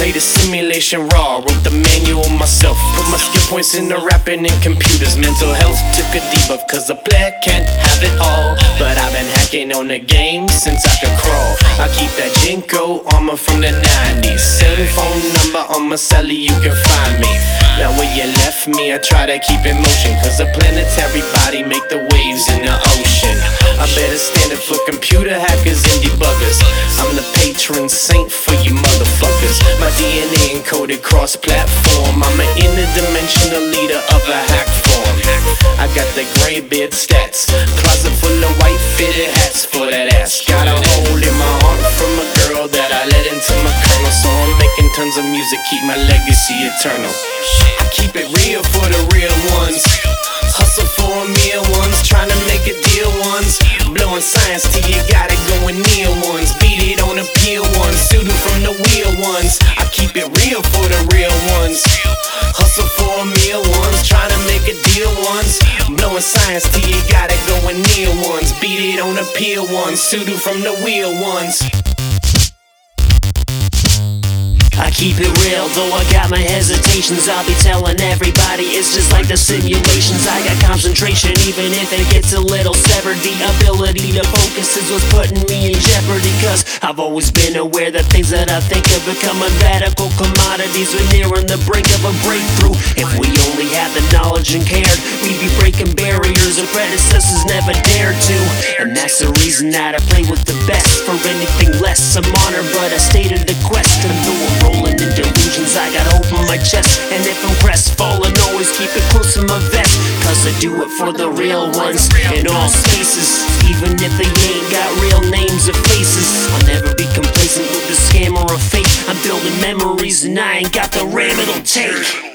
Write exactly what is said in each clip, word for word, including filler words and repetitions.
Play the simulation raw, wrote the manual myself. Put my skill points into rapping and computers. Mental health took a debuff, cause a player can't have it all. But I've been hacking on the game since I could crawl. I keep that Jinko armor from the nineties. Cell phone number on my celly, you can find me. Now where you left me, I try to keep in motion, cause a planetary body make the waves in the ocean. I better stand up for computer hackers and debuggers. I'm the patron saint for you motherfuckers. My D N A encoded cross-platform. I'm an interdimensional leader of a hack form. I got the gray beard stats, closet full of white fitted hats for that ass. Got a hole in my heart from a girl that I let into my kernel. So I'm making tons of music, keep my legacy eternal. I keep it real for the real ones. Hustle for a meal ones, tryna make a deal ones. Blowing science till you got it going near ones. Beat it on the peel ones, shooting from the wheel ones. I keep it real for the real ones. Hustle for a meal ones, tryna make a deal ones. Blowing science till you got it going near ones. Beat it on the peel ones, shooting from the wheel ones. I keep it real, though I got my hesitations. I'll be telling everybody it's just like the simulations. I got concentration even if it gets a little severed. The ability to focus is what's putting me in jeopardy, cause I've always been aware that things that I think have become radical commodities. We're nearing the brink of a breakthrough. If we only had the knowledge and cared, we'd be breaking barriers our predecessors never dared to. And that's the reason that I play with the best. For anything less, I'm honored, but I stated the quest. And though I'm rolling in delusions, I got hope in my chest. And if I'm crestfallen, always keep it close to my vest, cause I do it for the real ones in all spaces. Even if they ain't got real names or faces, I'll never be complacent with the scam or a fake. I'm building memories and I ain't got the RAM it'll take.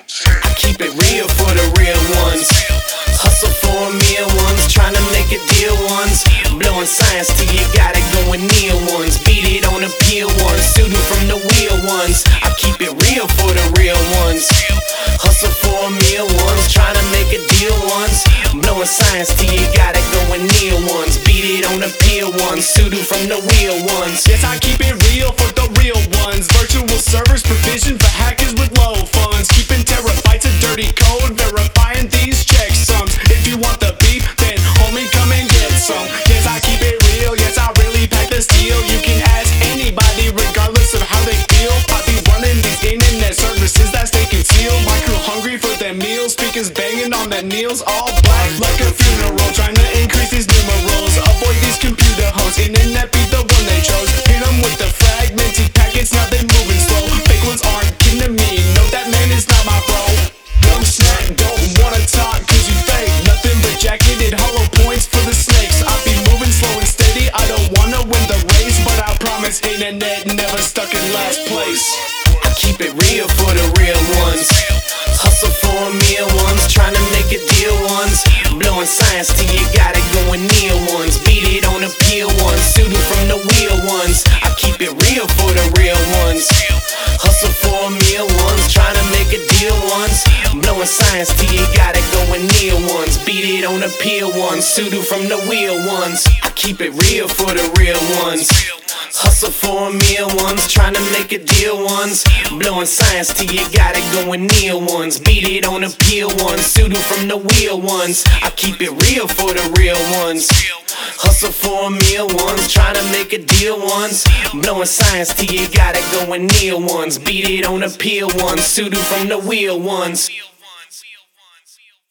I keep it real for the real ones. Hustle for a meal ones, tryna make a deal ones. Blowing science till you got it going near ones. Beat it on the peel ones, shooting from the wheel ones. I keep it real for the real ones. Hustle for a meal ones, tryna make a deal ones. Blowing science till you got it going near ones. Beat it on the peel ones, shooting from the wheel ones. Yes, I keep it real for the real ones. Virtual servers provision for hackers with low funds. Keeping terabytes of dirty code, verifying these checksums. If you want the beef, then homie come and get some. Yes, I keep it real, yes, I really pack the steel. You can ask anybody regardless of how they feel. I be running these internet services that stay concealed. My crew hungry for their meals, speakers banging on their knees. All black like a funeral, trying to increase these numerals. Avoid these computer hoes, internet be the one they chose. Hit them with the fragmented packets, now they moving slow. Fake ones aren't kin to me, no that man is not my bro. Dumb snack, don't wanna talk cause you fake. Nothing but jacketed hollow points for the snakes. I be moving slow and steady, I don't wanna win the race, but I promise internet never stuck in last place. I keep it real for the real ones. Hustle for a meal ones, tryna make a deal ones. Blowing science till you got it going near ones. Beat it on the peel ones, shooting from the wheel ones. I keep it real for the real ones. Hustle for a meal ones, tryna make a deal ones. Blowing science till you got it going near ones. Beat it on the peel ones, shooting from the wheel ones. I keep it real for the real ones. Hustle for a meal ones, tryna make a deal ones. Blowing science till you got it going near ones. Beat it on the peel ones, shooting from the wheel ones. I keep it real for the real ones. Hustle for a meal ones, tryna make a deal ones. Blowing science till you got it going near ones. Beat it on the peel ones, shooting from the wheel ones.